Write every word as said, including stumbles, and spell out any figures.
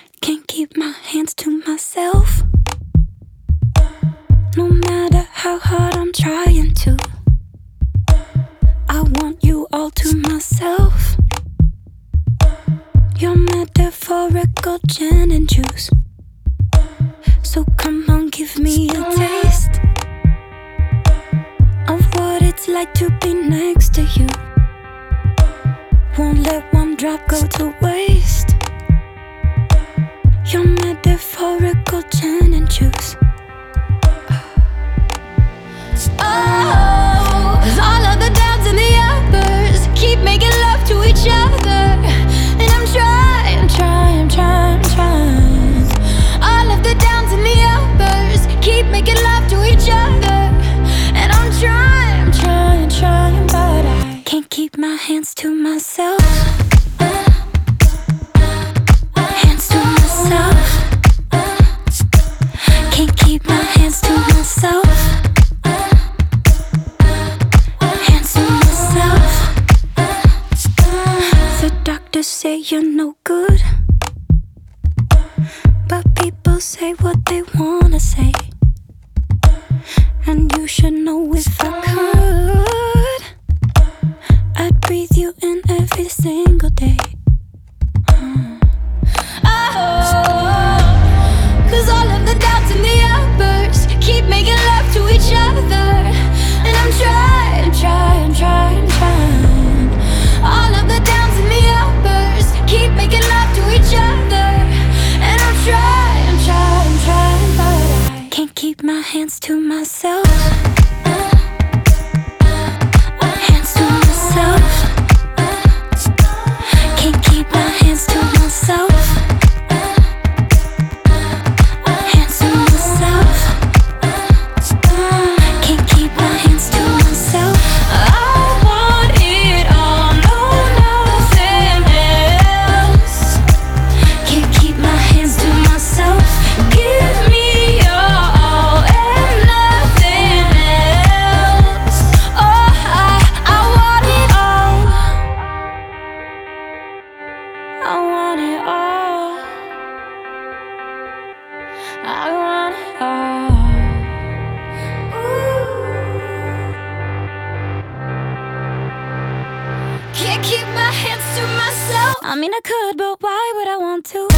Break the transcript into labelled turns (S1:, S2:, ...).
S1: Can't keep my hands to myself. No matter how hard I'm trying to, I want you all to myself. Your metaphorical gin and juice. So come on, give me a taste of what it's like to be next to you. Won't let one drop go to waste. Your metaphorical gin and juice.
S2: Oh, 'cause all of the downs and the uppers keep making love to each other. And I'm trying, trying, trying, trying. All of the downs and the uppers keep making love to each other. And I'm trying, trying, trying, but I
S1: can't keep my hands to myself. Hands to myself. Can't keep my hands to myself. Hands to myself. The doctors say you're no good, but people say what they wanna say. And you should know if I could, I'd breathe you in every single day. mm.
S2: Oh, 'cause all of the downs and the uppers keep making love to each other. And I'm trying, trying, trying, trying. All of the downs and the uppers keep making love to each other. And I'm trying, trying, trying, but I
S1: can't keep my hands to myself. Hands to myself. Can't keep my hands to myself. Hands to myself. Can't keep my hands to myself.
S2: I want it all, no, nothing else.
S1: Can't keep my hands to myself.
S2: Give me your all and nothing else. Oh, I, I want it all. I want it all. I want it all. Ooh. Can't keep my hands to myself.
S1: I mean I could, but why would I want to?